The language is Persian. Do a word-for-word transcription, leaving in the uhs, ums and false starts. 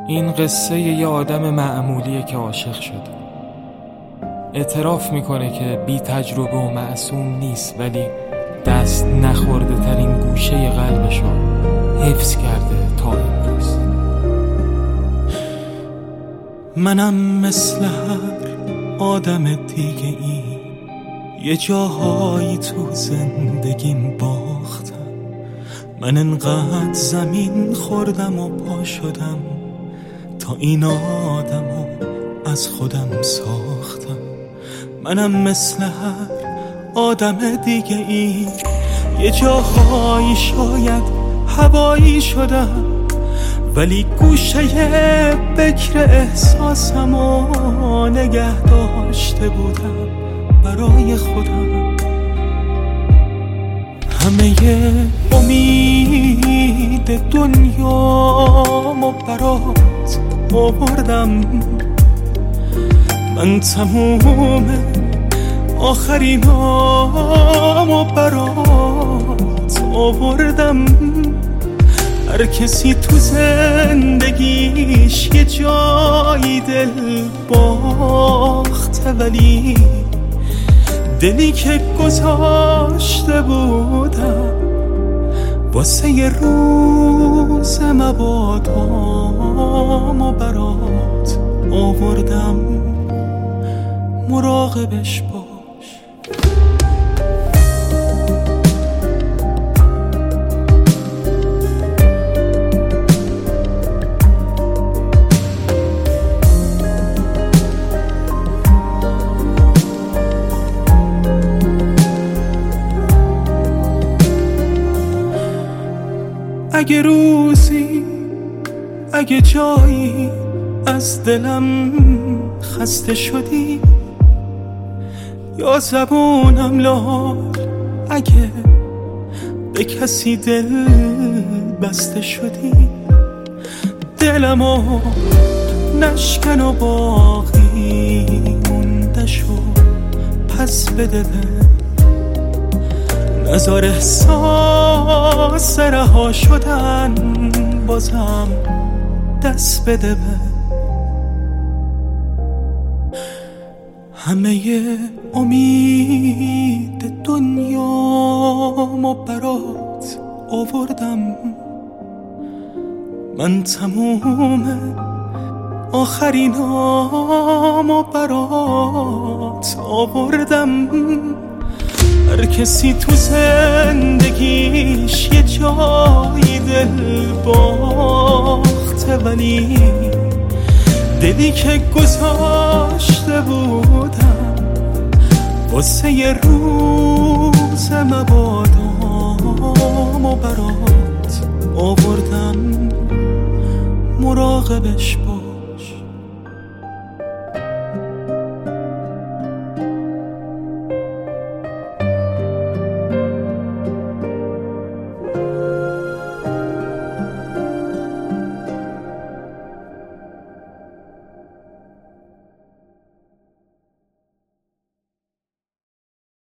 این قصه یه آدم معمولیه که عاشق شده. اعتراف میکنه که بی تجربه و معصوم نیست، ولی دست نخورده ترین گوشه قلبشو حفظ کرده تا امروز. منم مثل هر آدم دیگه ای، یه جاهایی تو زندگیم باختم. من انقدر زمین خوردم و پا شدم تا این آدمو از خودم ساختم. منم مثل هر آدم دیگه ای، یه جاهایی شاید هوایی شدم، ولی گوشه بکر احساسمو نگه داشته بودم برای خودم. همه امید دنیامو برات آوردم، من تموم آخرینامو برات آوردم. هر کسی تو زندگیش یه جایی دل باخته، ولی دلی که گذاشته بودم واسه یه روز مبادامو برات آوردم. مراقبش باش. اگه روزی اگه جایی از دلم خسته شدی، یا زبونم لال اگه به کسی دل بسته شدی، دلمو نشکن و باقی مونده شو پس بده دل. نذار احساس رها شدن بازم دست بده به همه امید دنیامو برات آوردم. من تموم آخرینامو برات آوردم. هر کسی تو زندگیش یه جایی دل باخته، ولی دلی که گذاشته بودم واسه یه روز مبادامو برات آوردم. مراقبش